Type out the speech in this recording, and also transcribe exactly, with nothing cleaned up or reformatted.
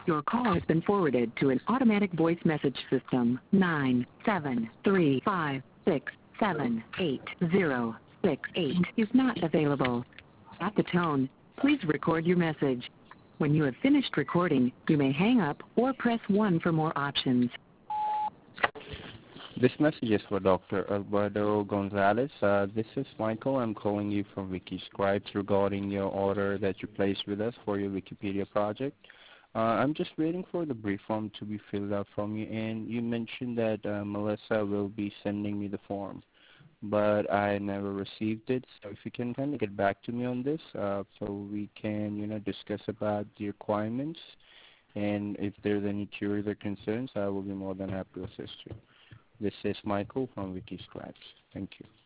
Your call has been forwarded to an automatic voice message system. Nine seven three five six seven eight zero six eight is not available. At the tone, please record your message. When you have finished recording, you may hang up or press one for more options. This message is for Doctor Alberto Gonzalez. Uh, this is Michael. I'm calling you from Wikiscribes regarding your order that you placed with us for your Wikipedia project. Uh, I'm just waiting for the brief form to be filled out from you, and you mentioned that uh, Melissa will be sending me the form, but I never received it. So if you can kind of get back to me on this, uh, so we can, you know, discuss about the requirements, and if there's any queries or concerns, I will be more than happy to assist you. This is Michael from Wikiscribes. Thank you.